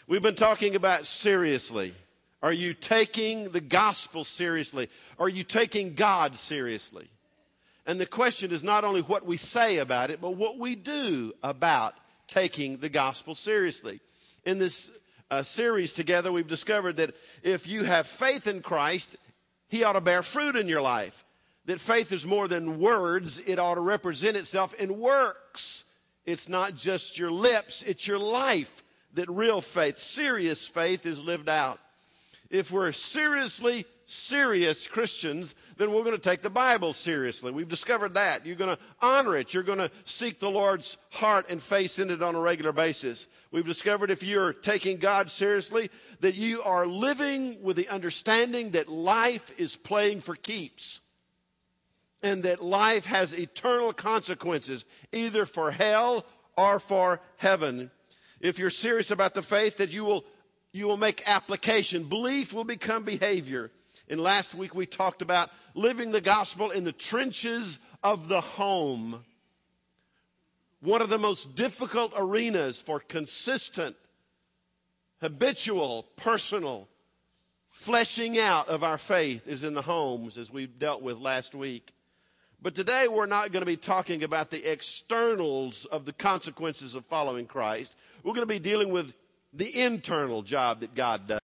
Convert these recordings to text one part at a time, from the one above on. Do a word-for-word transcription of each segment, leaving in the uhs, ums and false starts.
We've been talking about seriously. Are you taking the gospel seriously? Are you taking God seriously? And the question is not only what we say about it, but what we do about taking the gospel seriously. In this uh, series together, we've discovered that if you have faith in Christ, He ought to bear fruit in your life. That faith is more than words. It ought to represent itself in works. It's not just your lips, it's your life. That real faith, serious faith, is lived out. If we're seriously serious Christians, then we're going to take the Bible seriously. We've discovered that. You're going to honor it. You're going to seek the Lord's heart and face in it on a regular basis. We've discovered if you're taking God seriously, that you are living with the understanding that life is playing for keeps. And that life has eternal consequences, either for hell or for heaven. If you're serious about the faith, that you will you will make application. Belief will become behavior. And last week we talked about living the gospel in the trenches of the home. One of the most difficult arenas for consistent, habitual, personal fleshing out of our faith is in the homes, as we dealt with last week. But today we're not going to be talking about the externals of the consequences of following Christ. We're going to be dealing with the internal job that God does.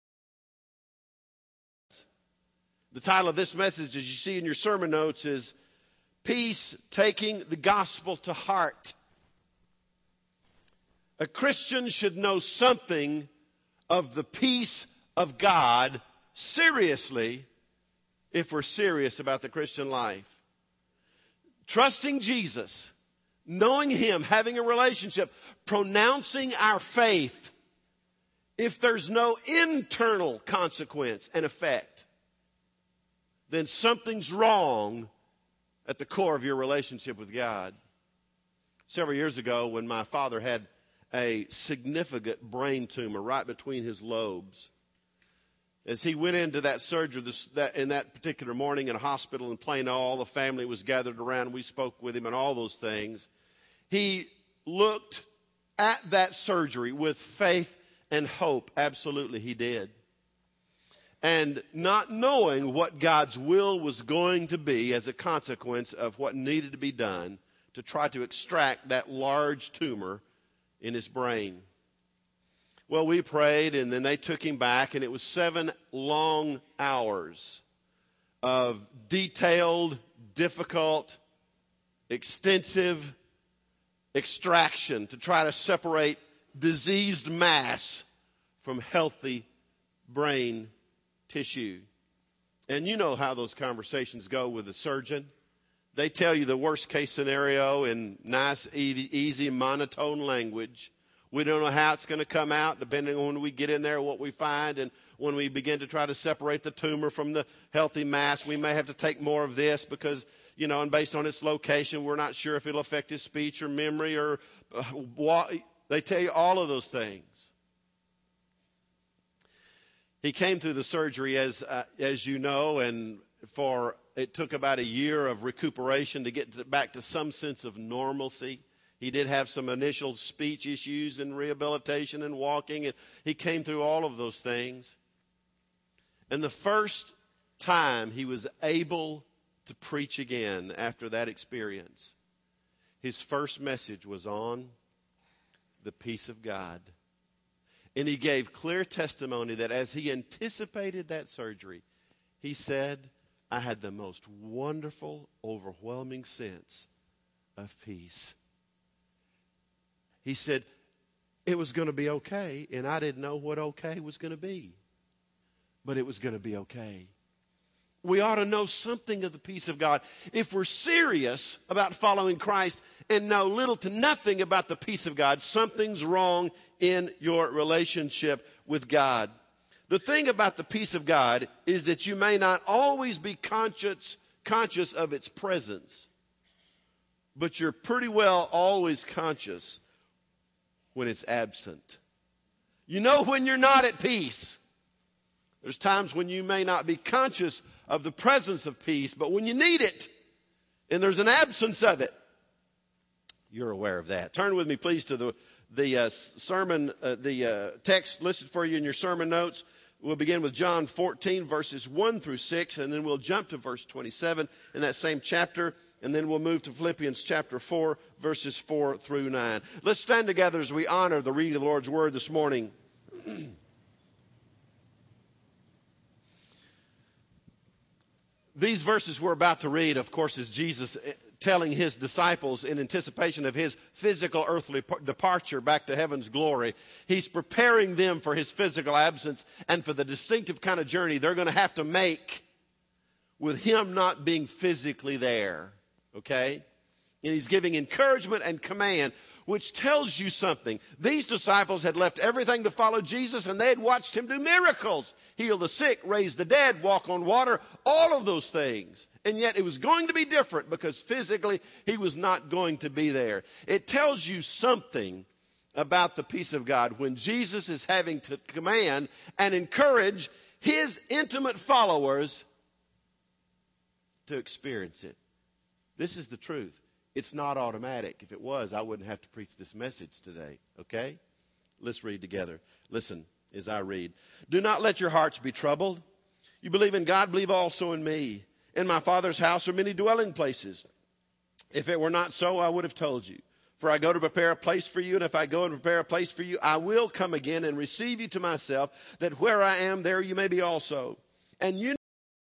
The title of this message, as you see in your sermon notes, is Peace, Taking the Gospel to Heart. A Christian should know something of the peace of God seriously if we're serious about the Christian life. Trusting Jesus, knowing Him, having a relationship, pronouncing our faith, if there's no internal consequence and effect, then something's wrong at the core of your relationship with God. Several years ago, when my father had a significant brain tumor right between his lobes, as he went into that surgery this, that, in that particular morning in a hospital in Plano, all the family was gathered around. We spoke with him and all those things. He looked at that surgery with faith and hope. Absolutely, he did. And not knowing what God's will was going to be as a consequence of what needed to be done to try to extract that large tumor in his brain. Well, we prayed, and then they took him back, and it was seven long hours of detailed, difficult, extensive extraction to try to separate diseased mass from healthy brain tissue. And you know how those conversations go with the surgeon. They tell you the worst case scenario in nice, easy, monotone language. We don't know how it's going to come out, depending on when we get in there, what we find. And when we begin to try to separate the tumor from the healthy mass, we may have to take more of this because, you know, and based on its location, we're not sure if it'll affect his speech or memory or uh, what. They tell you all of those things. He came through the surgery, as uh, as you know, and for it took about a year of recuperation to get to, back to some sense of normalcy. He did have some initial speech issues and rehabilitation and walking, and he came through all of those things. And the first time he was able to preach again after that experience, his first message was on the peace of God. And he gave clear testimony that as he anticipated that surgery, he said, I had the most wonderful, overwhelming sense of peace. He said, it was going to be okay, and I didn't know what okay was going to be. But it was going to be okay. We ought to know something of the peace of God. If we're serious about following Christ and know little to nothing about the peace of God, something's wrong in your relationship with God. The thing about the peace of God is that you may not always be conscious, conscious of its presence, but you're pretty well always conscious when it's absent. You know when you're not at peace. There's times when you may not be conscious of the presence of peace, but when you need it and there's an absence of it, you're aware of that. Turn with me, please, to the, the uh, sermon, uh, the uh, text listed for you in your sermon notes. We'll begin with John fourteen, verses one through six, and then we'll jump to verse twenty-seven in that same chapter, and then we'll move to Philippians chapter four, verses four through nine. Let's stand together as we honor the reading of the Lord's Word this morning. These verses we're about to read, of course, is Jesus telling his disciples in anticipation of his physical earthly departure back to heaven's glory. He's preparing them for his physical absence and for the distinctive kind of journey they're going to have to make with him not being physically there. Okay? And he's giving encouragement and command, which tells you something. These disciples had left everything to follow Jesus, and they had watched him do miracles. Heal the sick, raise the dead, walk on water, all of those things. And yet it was going to be different because physically he was not going to be there. It tells you something about the peace of God when Jesus is having to command and encourage his intimate followers to experience it. This is the truth. It's not automatic. If it was, I wouldn't have to preach this message today, okay? Let's read together. Listen as I read. Do not let your hearts be troubled. You believe in God, believe also in me. In my Father's house are many dwelling places. If it were not so, I would have told you. For I go to prepare a place for you, and if I go and prepare a place for you, I will come again and receive you to myself, that where I am, there you may be also. And you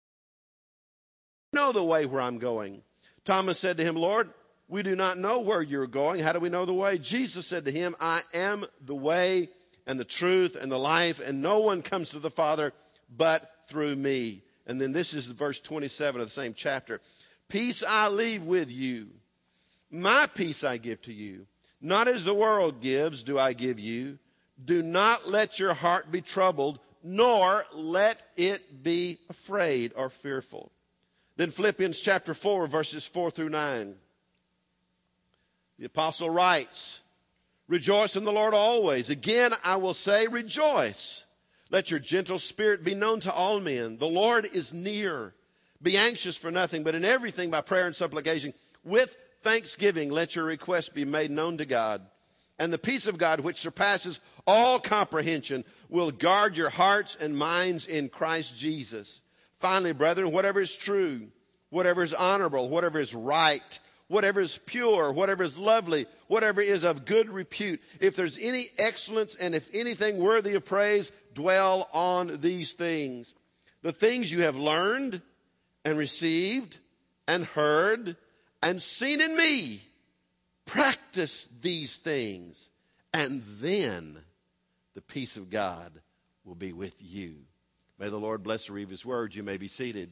know the way where I'm going. Thomas said to him, Lord, we do not know where you're going. How do we know the way? Jesus said to him, I am the way and the truth and the life, and no one comes to the Father but through me. And then this is verse twenty-seven of the same chapter. Peace I leave with you. My peace I give to you. Not as the world gives do I give you. Do not let your heart be troubled, nor let it be afraid or fearful. Then Philippians chapter four, verses four through nine. The apostle writes, rejoice in the Lord always. Again, I will say rejoice. Let your gentle spirit be known to all men. The Lord is near. Be anxious for nothing, but in everything by prayer and supplication, with thanksgiving, let your requests be made known to God. And the peace of God, which surpasses all comprehension, will guard your hearts and minds in Christ Jesus. Finally, brethren, whatever is true, whatever is honorable, whatever is right, whatever is pure, whatever is lovely, whatever is of good repute, if there's any excellence and if anything worthy of praise, dwell on these things. The things you have learned and received and heard and seen in me, practice these things, and then the peace of God will be with you. May the Lord bless and read his word. You may be seated.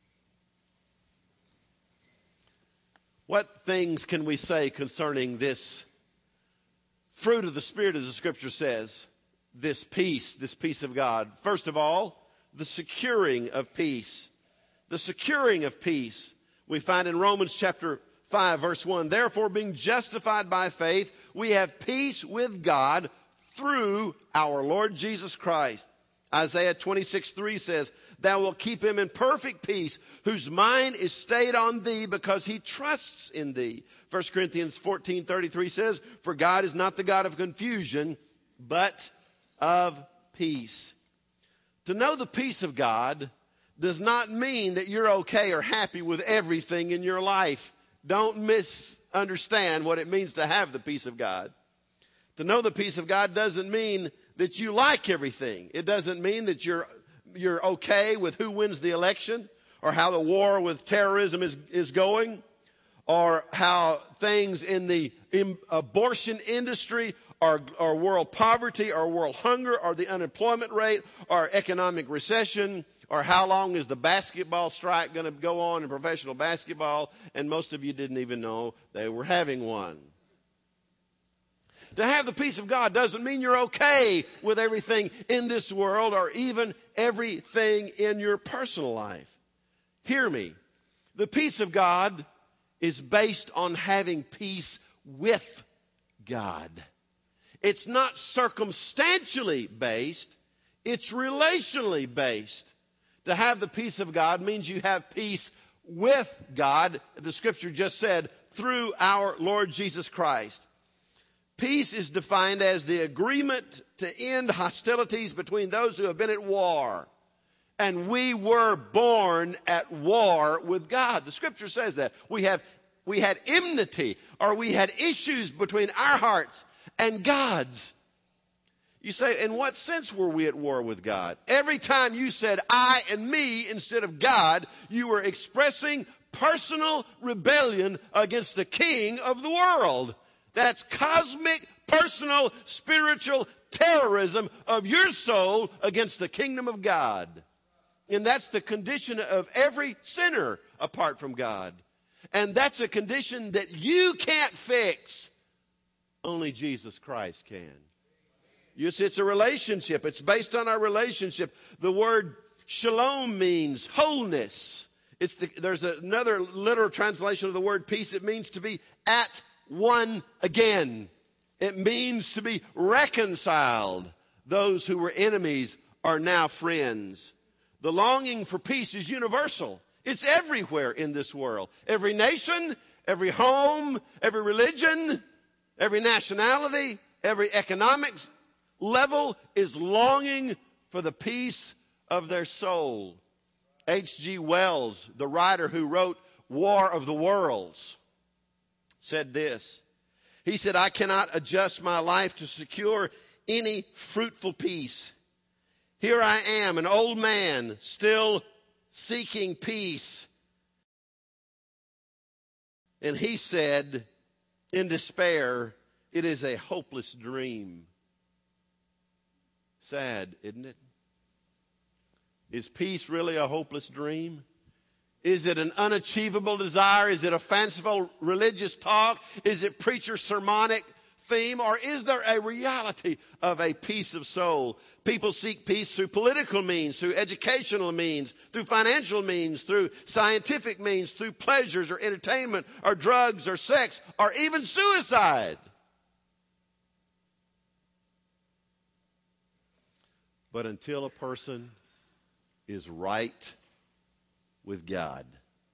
What things can we say concerning this fruit of the Spirit, as the Scripture says, this peace, this peace of God? First of all, the securing of peace. The securing of peace. We find in Romans chapter five, verse one, therefore being justified by faith, we have peace with God through our Lord Jesus Christ. Isaiah twenty-six, three says, thou wilt keep him in perfect peace, whose mind is stayed on thee because he trusts in thee. First Corinthians fourteen, thirty-three says, for God is not the God of confusion, but of peace. To know the peace of God does not mean that you're okay or happy with everything in your life. Don't misunderstand what it means to have the peace of God. To know the peace of God doesn't mean that you like everything. It doesn't mean that you're you're okay with who wins the election or how the war with terrorism is, is going or how things in the in abortion industry or, or world poverty or world hunger or the unemployment rate or economic recession or how long is the basketball strike going to go on in professional basketball, and most of you didn't even know they were having one. To have the peace of God doesn't mean you're okay with everything in this world or even everything in your personal life. Hear me. The peace of God is based on having peace with God. It's not circumstantially based. It's relationally based. To have the peace of God means you have peace with God. The scripture just said, through our Lord Jesus Christ. Peace is defined as the agreement to end hostilities between those who have been at war. And we were born at war with God. The scripture says that. We have we had enmity, or we had issues between our hearts and God's. You say, in what sense were we at war with God? Every time you said I and me instead of God, you were expressing personal rebellion against the king of the world. That's cosmic, personal, spiritual terrorism of your soul against the kingdom of God. And that's the condition of every sinner apart from God. And that's a condition that you can't fix. Only Jesus Christ can. You see, it's a relationship. It's based on our relationship. The word shalom means wholeness. It's the, there's another literal translation of the word peace. It means to be at one again. It means to be reconciled. Those who were enemies are now friends. The longing for peace is universal. It's everywhere in this world. Every nation, every home, every religion, every nationality, every economic level is longing for the peace of their soul. H G Wells, the writer who wrote War of the Worlds, said this. He said, I cannot adjust my life to secure any fruitful peace. Here I am, an old man, still seeking peace. And he said, in despair, it is a hopeless dream. Sad, isn't it? Is peace really a hopeless dream? Is it an unachievable desire? Is it a fanciful religious talk? Is it preacher sermonic theme? Or is there a reality of a peace of soul? People seek peace through political means, through educational means, through financial means, through scientific means, through pleasures or entertainment or drugs or sex or even suicide. But until a person is right with God,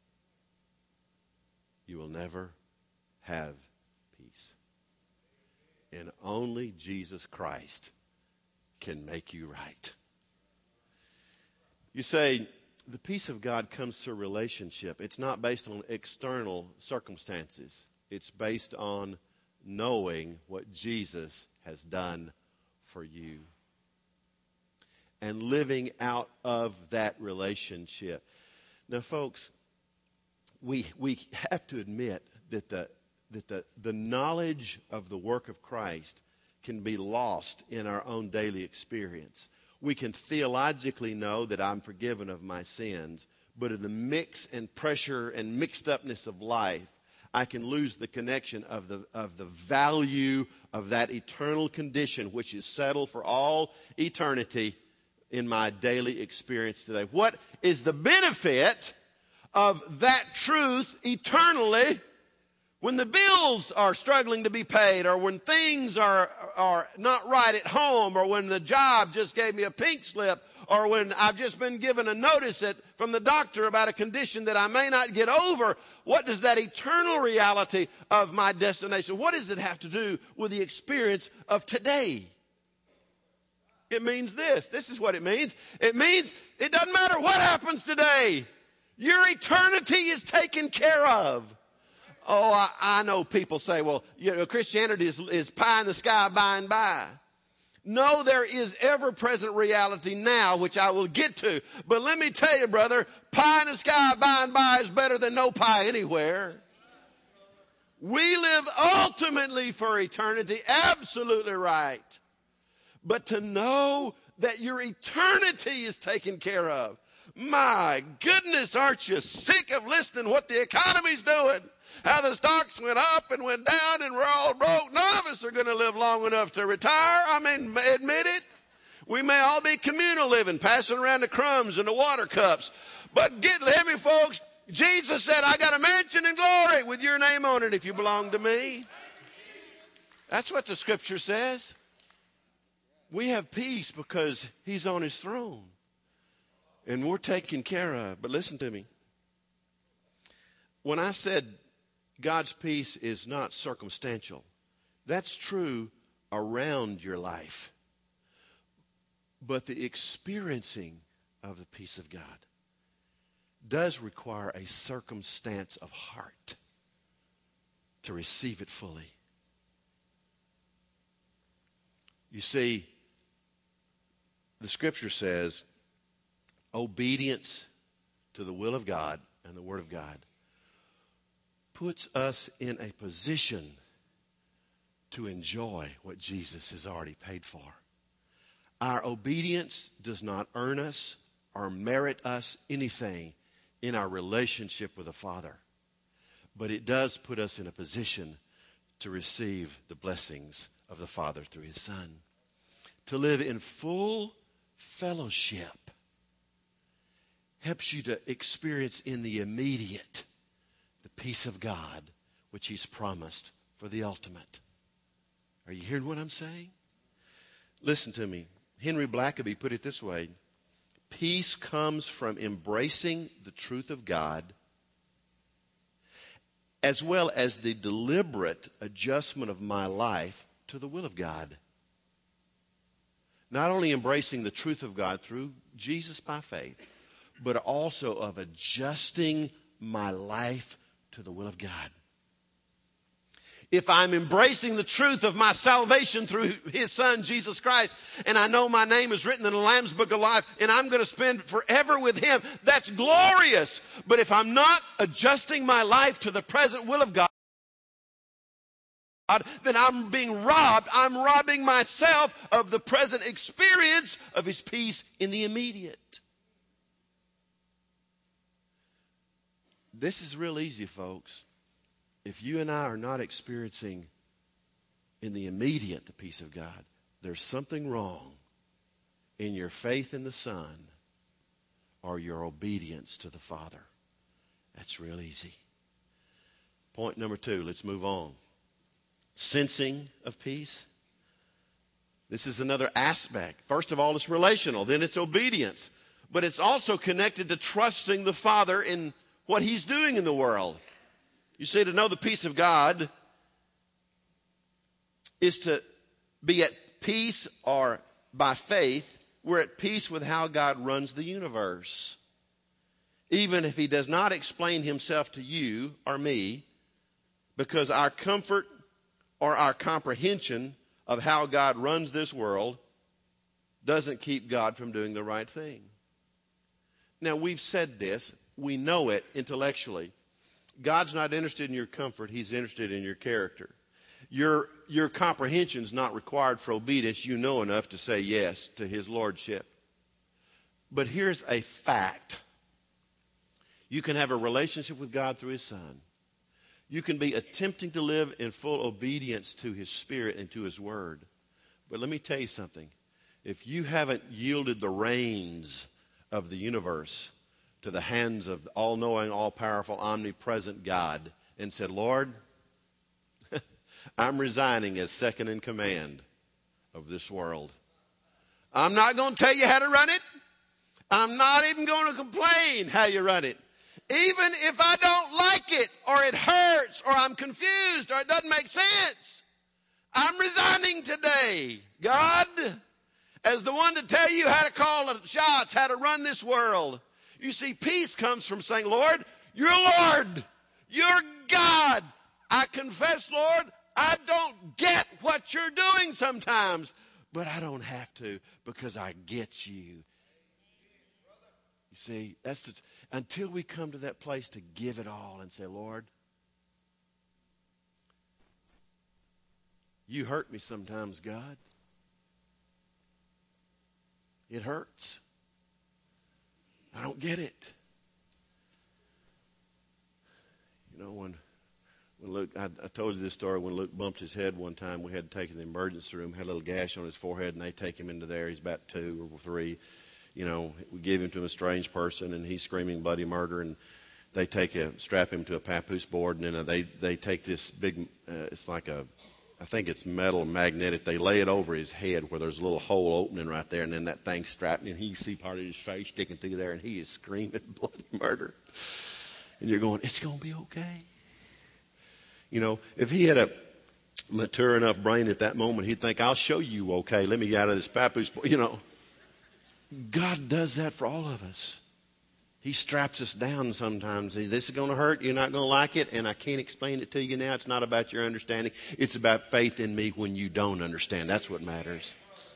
you will never have peace. And only Jesus Christ can make you right. You say, the peace of God comes through relationship. It's not based on external circumstances. It's based on knowing what Jesus has done for you and living out of that relationship. Now, folks, we we have to admit that the that the, the knowledge of the work of Christ can be lost in our own daily experience. We can theologically know that I'm forgiven of my sins, but in the mix and pressure and mixed upness of life, I can lose the connection of the of the value of that eternal condition which is settled for all eternity in my daily experience today. What is the benefit of that truth eternally when the bills are struggling to be paid, or when things are, are not right at home, or when the job just gave me a pink slip, or when I've just been given a notice that, from the doctor about a condition that I may not get over? What does that eternal reality of my destination, what does it have to do with the experience of today? It means this. This is what it means. It means it doesn't matter what happens today. Your eternity is taken care of. Oh, I, I know people say, well, you know, Christianity is, is pie in the sky by and by. No, there is ever-present reality now, which I will get to. But let me tell you, brother, pie in the sky by and by is better than no pie anywhere. We live ultimately for eternity. Absolutely right. But to know that your eternity is taken care of. My goodness, aren't you sick of listening what the economy's doing? How the stocks went up and went down and we're all broke. None of us are going to live long enough to retire. I mean, admit it. We may all be communal living, passing around the crumbs and the water cups. But get, hear me, folks. Jesus said, I got a mansion in glory with your name on it if you belong to me. That's what the scripture says. We have peace because he's on his throne. And we're taken care of. But listen to me. When I said God's peace is not circumstantial, That's true around your life. But the experiencing of the peace of God does require a circumstance of heart to receive it fully. You see, the scripture says obedience to the will of God and the word of God puts us in a position to enjoy what Jesus has already paid for. Our obedience does not earn us or merit us anything in our relationship with the Father, but it does put us in a position to receive the blessings of the Father through his Son. To live in full fellowship helps you to experience in the immediate the peace of God which he's promised for the ultimate. Are you hearing what I'm saying? Listen to me. Henry Blackaby put it this way: peace comes from embracing the truth of God as well as the deliberate adjustment of my life to the will of God. Not only embracing the truth of God through Jesus by faith, but also of adjusting my life to the will of God. If I'm embracing the truth of my salvation through his Son, Jesus Christ, and I know my name is written in the Lamb's Book of Life, and I'm going to spend forever with him, that's glorious. But if I'm not adjusting my life to the present will of God, then I'm being robbed. I'm robbing myself of the present experience of his peace in the immediate. This is real easy, folks. If you and I are not experiencing in the immediate the peace of God, there's something wrong in your faith in the Son or your obedience to the Father. That's real easy. Point number two, let's move on. Sensing of peace. This is another aspect. First of all, it's relational. Then it's obedience. But it's also connected to trusting the Father in what he's doing in the world. You see, to know the peace of God is to be at peace, or by faith, we're at peace with how God runs the universe. Even if he does not explain himself to you or me, because our comfort or our comprehension of how God runs this world doesn't keep God from doing the right thing. Now, we've said this. We know it intellectually. God's not interested in your comfort. He's interested in your character. Your, your comprehension is not required for obedience. You know enough to say yes to his lordship. But here's a fact. You can have a relationship with God through his Son. You can be attempting to live in full obedience to his Spirit and to his word. But let me tell you something. If you haven't yielded the reins of the universe to the hands of the all-knowing, all-powerful, omnipresent God and said, Lord, I'm resigning as second in command of this world. I'm not going to tell you how to run it. I'm not even going to complain how you run it. Even if I don't like it, or it hurts, or I'm confused, or it doesn't make sense, I'm resigning today, God, as the one to tell you how to call the shots, how to run this world. You see, peace comes from saying, Lord, you're Lord. You're God. I confess, Lord, I don't get what you're doing sometimes, but I don't have to because I get you. You see, that's the, until we come to that place to give it all and say, Lord, you hurt me sometimes, God. It hurts. I don't get it. You know, when when Luke, I, I told you this story, when Luke bumped his head one time, we had to take him to the emergency room, had a little gash on his forehead, and they take him into there. He's about two or three. You know, we give him to a strange person, and he's screaming bloody murder, and they take a, strap him to a papoose board, and then they, they take this big, uh, it's like a, I think it's metal magnetic. They lay it over his head where there's a little hole opening right there, and then that thing's strapped, and he see part of his face sticking through there, and he is screaming bloody murder. And you're going, it's going to be okay. You know, if he had a, mature enough brain at that moment, he'd think, I'll show you, okay, let me get out of this papoose. You know, God does that for all of us. He straps us down sometimes. This is going to hurt. You're not going to like it. And I can't explain it to you now. It's not about your understanding. It's about faith in me when you don't understand. That's what matters.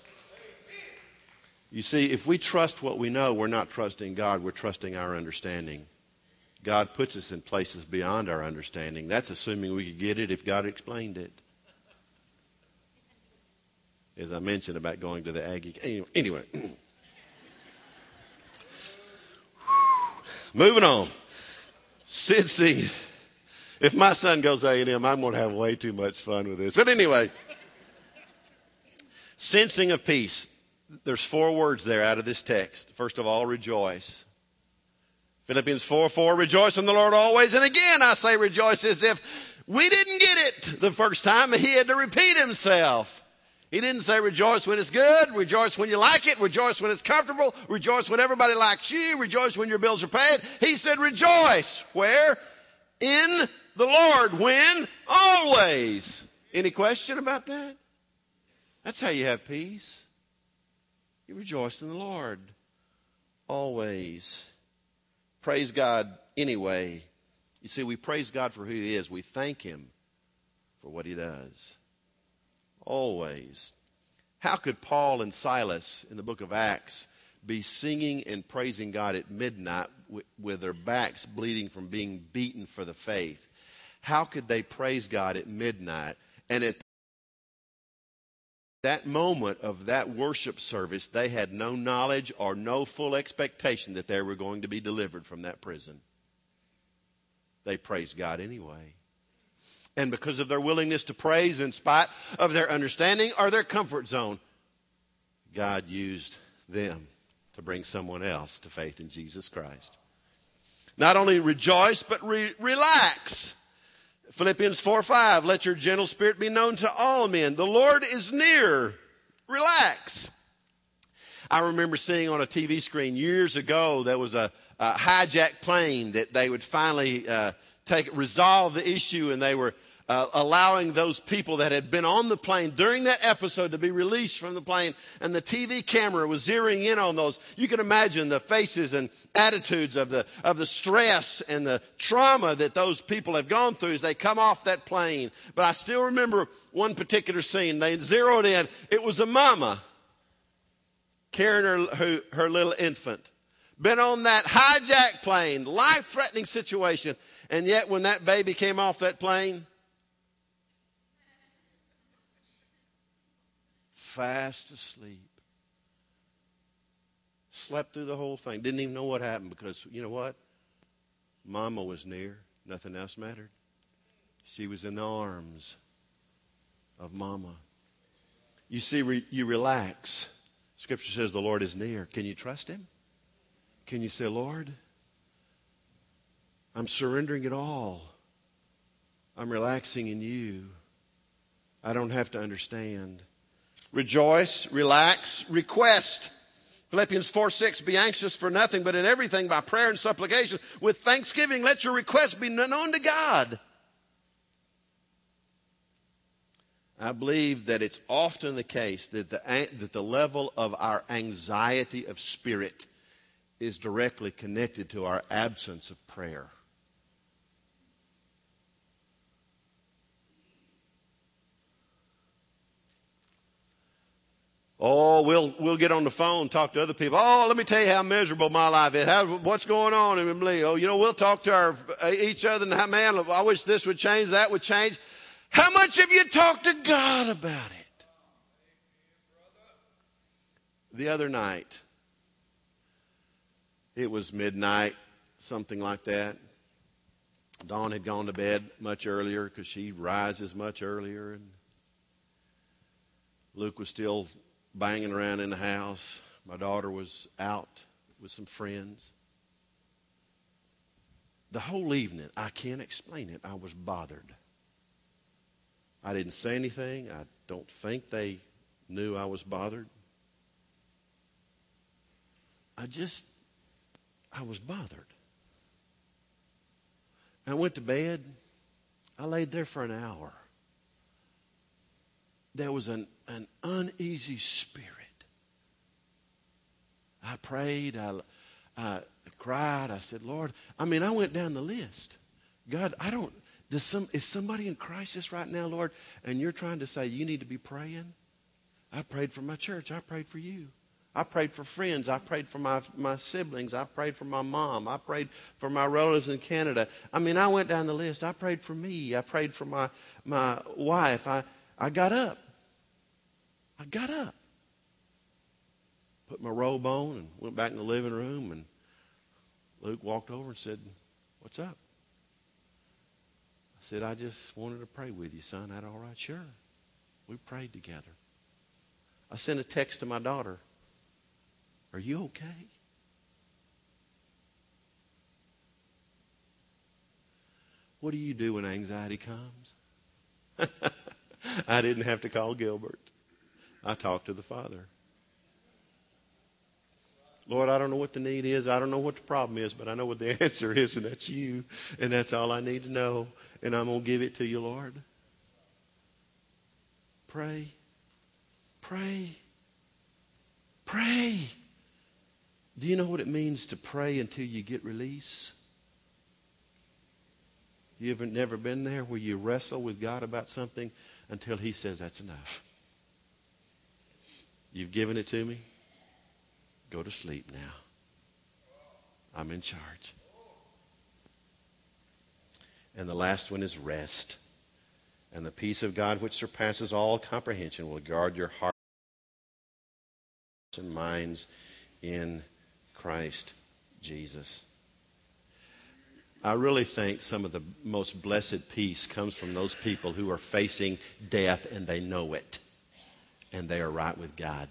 You see, if we trust what we know, we're not trusting God. We're trusting our understanding. God puts us in places beyond our understanding. That's assuming we could get it if God explained it. As I mentioned about going to the Aggie. Anyway. anyway. Moving on. Sensing. If my son goes A and M, I'm going to have way too much fun with this. But anyway. Sensing of peace. There's four words there out of this text. First of all, rejoice. Philippians four four, rejoice in the Lord always. And again, I say rejoice as if we didn't get it the first time. He had to repeat himself. He didn't say rejoice when it's good, rejoice when you like it, rejoice when it's comfortable, rejoice when everybody likes you, rejoice when your bills are paid. He said rejoice. Where? In the Lord. When? Always. Any question about that? That's how you have peace. You rejoice in the Lord. Always. Praise God anyway. You see, we praise God for who He is. We thank Him for what He does. Always. How could Paul and Silas in the book of Acts be singing and praising God at midnight with their backs bleeding from being beaten for the faith? How could they praise God at midnight? And at that moment of that worship service, they had no knowledge or no full expectation that they were going to be delivered from that prison. They praised God anyway. And because of their willingness to praise in spite of their understanding or their comfort zone, God used them to bring someone else to faith in Jesus Christ. Not only rejoice, but re- relax. Philippians four five, let your gentle spirit be known to all men. The Lord is near. Relax. I remember seeing on a T V screen years ago, there was a, a hijacked plane that they would finally uh, take resolve the issue, and they were uh, allowing those people that had been on the plane during that episode to be released from the plane, and the T V camera was zeroing in on those. You can imagine the faces and attitudes of the of the stress and the trauma that those people have gone through as they come off that plane. But I still remember one particular scene. They zeroed in. It was a mama carrying her, her, her little infant. Been on that hijacked plane, life-threatening situation. And yet when that baby came off that plane, fast asleep. Slept through the whole thing. Didn't even know what happened because, you know what? Mama was near. Nothing else mattered. She was in the arms of Mama. You see, re- you relax. Scripture says the Lord is near. Can you trust Him? Can you say, Lord, I'm surrendering it all. I'm relaxing in you. I don't have to understand. Rejoice, relax, request. Philippians four six, be anxious for nothing, but in everything by prayer and supplication. With thanksgiving, let your requests be known to God. I believe that it's often the case that the, that the level of our anxiety of spirit is directly connected to our absence of prayer. Oh, we'll we'll get on the phone, talk to other people. Oh, let me tell you how miserable my life is. How, what's going on in me? Oh, you know, we'll talk to our each other and, man, I wish this would change, that would change. How much have you talked to God about it? The other night, it was midnight, something like that. Dawn had gone to bed much earlier because she rises much earlier. And Luke was still banging around in the house. My daughter was out with some friends. The whole evening, I can't explain it, I was bothered. I didn't say anything. I don't think they knew I was bothered. I just, I was bothered. I went to bed. I laid there for an hour. there was an, an uneasy spirit. I prayed, I, I cried, I said, Lord, I mean, I went down the list. God, I don't, does some, is somebody in crisis right now, Lord, and you're trying to say you need to be praying? I prayed for my church. I prayed for you. I prayed for friends. I prayed for my, my siblings. I prayed for my mom. I prayed for my relatives in Canada. I mean, I went down the list. I prayed for me. I prayed for my, my wife. I, I got up. I got up. Put my robe on and went back in the living room, and Luke walked over and said, what's up? I said, I just wanted to pray with you, son. That all right? Sure. We prayed together. I sent a text to my daughter. Are you okay? What do you do when anxiety comes? I didn't have to call Gilbert. I talked to the Father. Lord, I don't know what the need is. I don't know what the problem is, but I know what the answer is, and that's you. And that's all I need to know. And I'm going to give it to you, Lord. Pray. Pray. Pray. Do you know what it means to pray until you get release? You ever never been there where you wrestle with God about something until He says, that's enough? You've given it to me. Go to sleep now. I'm in charge. And the last one is rest. And the peace of God, which surpasses all comprehension, will guard your hearts and minds in Christ Jesus. I really think some of the most blessed peace comes from those people who are facing death and they know it. And they are right with God.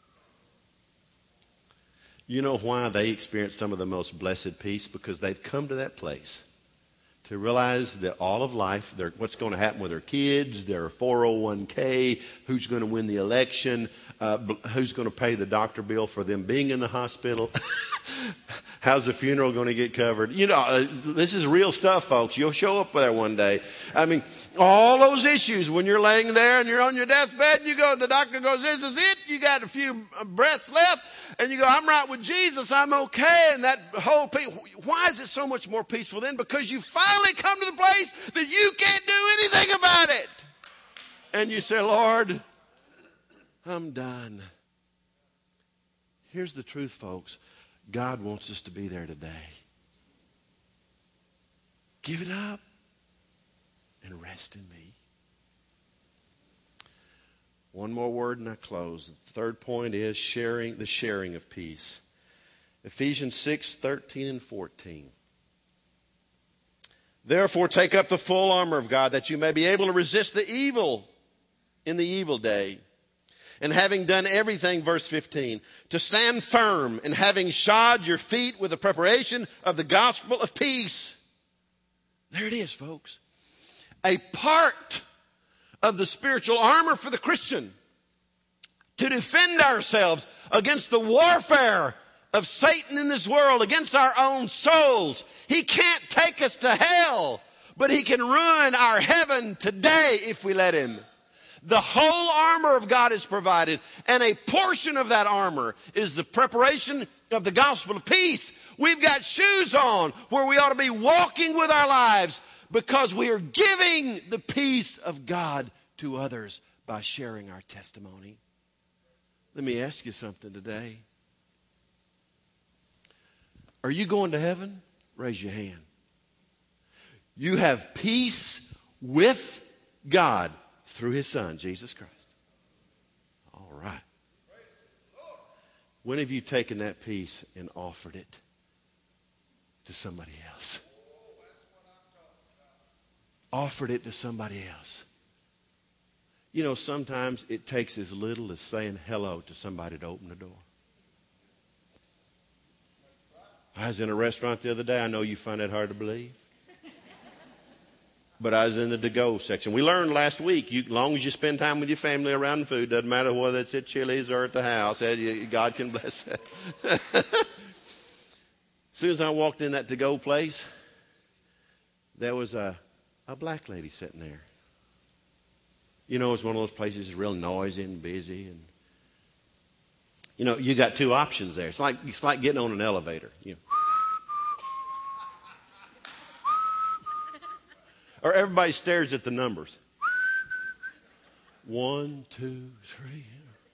You know why they experience some of the most blessed peace? Because they've come to that place to realize that all of life, what's going to happen with their kids, their four oh one k, who's going to win the election, uh, who's going to pay the doctor bill for them being in the hospital, how's the funeral going to get covered? You know, uh, this is real stuff, folks. You'll show up there one day. I mean, all those issues when you're laying there and you're on your deathbed, you go, the doctor goes, this is it. You got a few breaths left. And you go, I'm right with Jesus. I'm okay. And that whole peace. Why is it so much more peaceful then? Because you finally come to the place that you can't do anything about it. And you say, Lord, I'm done. Here's the truth, folks. God wants us to be there today. Give it up and rest in me. One more word and I close. The third point is sharing, the sharing of peace. Ephesians six, thirteen and fourteen. Therefore take up the full armor of God, that you may be able to resist the evil in the evil day. And having done everything, verse fifteen, to stand firm, and having shod your feet with the preparation of the gospel of peace. There it is, folks. A part of the spiritual armor for the Christian to defend ourselves against the warfare of Satan in this world, against our own souls. He can't take us to hell, but he can ruin our heaven today if we let him. The whole armor of God is provided, and a portion of that armor is the preparation of the gospel of peace. We've got shoes on where we ought to be walking with our lives, because we are giving the peace of God to others by sharing our testimony. Let me ask you something today. Are you going to heaven? Raise your hand. You have peace with God through His Son, Jesus Christ. All right. When have you taken that peace and offered it to somebody else? Offered it to somebody else. You know, sometimes it takes as little as saying hello to somebody to open the door. I was in a restaurant the other day. I know you find that hard to believe. But I was in the to-go section. We learned last week, you, as long as you spend time with your family around the food, doesn't matter whether it's at Chili's or at the house, God can bless that. As soon as I walked in that to-go place, there was a, a black lady sitting there. You know, it's one of those places that's real noisy and busy. And, you know, you got two options there. It's like, it's like getting on an elevator. You know. Or everybody stares at the numbers. One, two, three.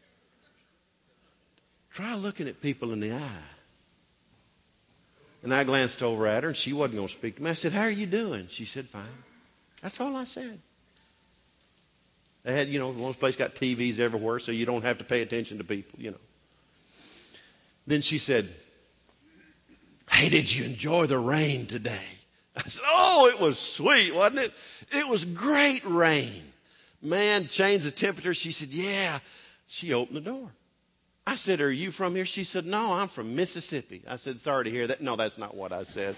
Try looking at people in the eye. And I glanced over at her, and she wasn't going to speak to me. I said, how are you doing? She said, fine. That's all I said. They had, you know, one place got T Vs everywhere, so you don't have to pay attention to people, you know. Then she said, hey, did you enjoy the rain today? I said, oh, it was sweet, wasn't it? It was great rain. Man, changed the temperature. She said, yeah. She opened the door. I said, are you from here? She said, no, I'm from Mississippi. I said, sorry to hear that. No, that's not what I said.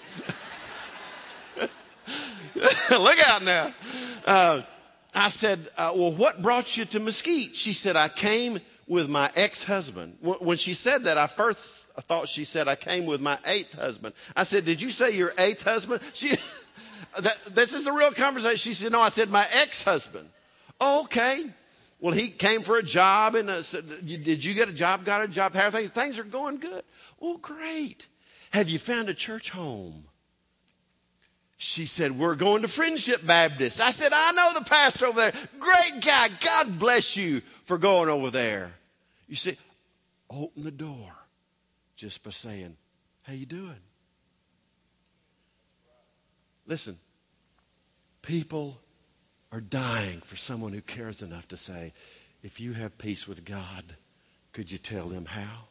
Look out now. Uh, I said, uh, well, what brought you to Mesquite? She said, I came with my ex-husband. When she said that, I first I thought she said, I came with my eighth husband. I said, did you say your eighth husband? She, that, this is a real conversation. She said, no, I said my ex-husband. Oh, okay. Well, he came for a job, and uh, said, did you get a job? Got a job? How are things? Things are going good. Oh, great. Have you found a church home? She said, we're going to Friendship Baptist. I said, I know the pastor over there. Great guy. God bless you for going over there. You see, open the door just by saying, how you doing? Listen, people are dying for someone who cares enough to say, if you have peace with God, could you tell them how?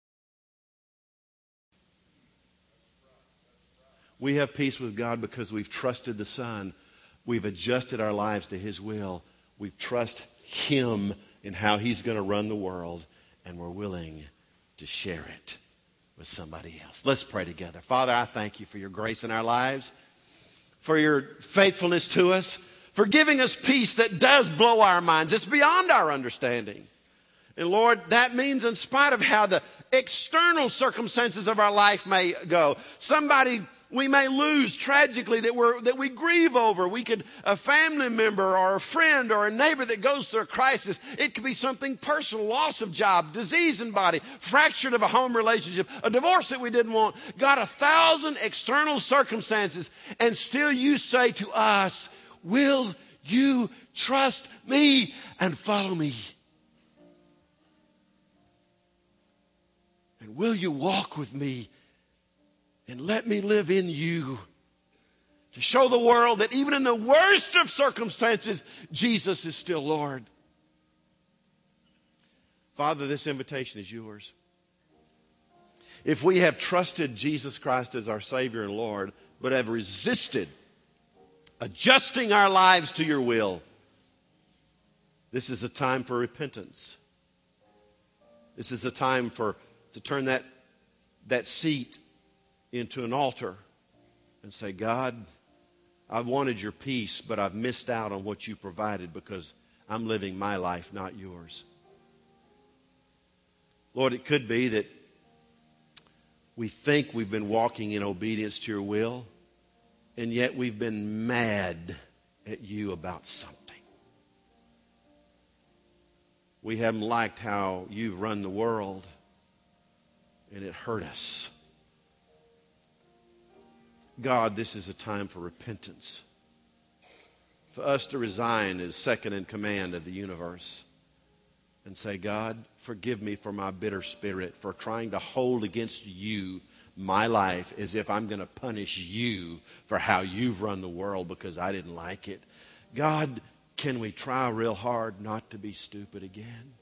We have peace with God because we've trusted the Son. We've adjusted our lives to His will. We trust Him in how He's going to run the world, and we're willing to share it with somebody else. Let's pray together. Father, I thank you for your grace in our lives, for your faithfulness to us, for giving us peace that does blow our minds. It's beyond our understanding. And Lord, that means in spite of how the external circumstances of our life may go, somebody we may lose tragically that we're that we grieve over. We could a family member or a friend or a neighbor that goes through a crisis. It could be something personal, loss of job, disease in body, fractured of a home relationship, a divorce that we didn't want. God, a thousand external circumstances, and still you say to us, will you trust me and follow me? And will you walk with me and let me live in you to show the world that even in the worst of circumstances, Jesus is still Lord? Father, this invitation is yours. If we have trusted Jesus Christ as our Savior and Lord, but have resisted adjusting our lives to your will, this is a time for repentance. This is a time for to turn that, that seat into an altar and say, God, I've wanted your peace, but I've missed out on what you provided because I'm living my life, not yours. Lord, it could be that we think we've been walking in obedience to your will, and yet we've been mad at you about something. We haven't liked how you've run the world, and it hurt us. God, this is a time for repentance. For us to resign as second in command of the universe and say, God, forgive me for my bitter spirit, for trying to hold against you my life as if I'm going to punish you for how you've run the world because I didn't like it. God, can we try real hard not to be stupid again?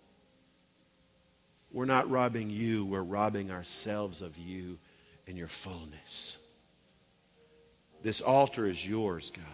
We're not robbing you, we're robbing ourselves of you in your fullness. This altar is yours, God.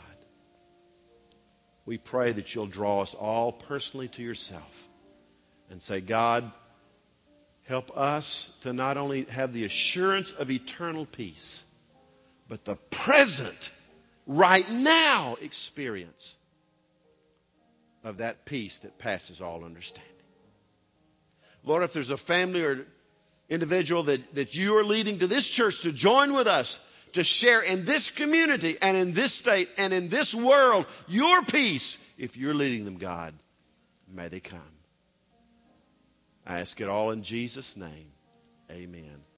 We pray that you'll draw us all personally to yourself and say, God, help us to not only have the assurance of eternal peace, but the present, right now experience of that peace that passes all understanding. Lord, if there's a family or individual that, that you are leading to this church to join with us to share in this community and in this state and in this world your peace. If you're leading them, God, may they come. I ask it all in Jesus' name. Amen.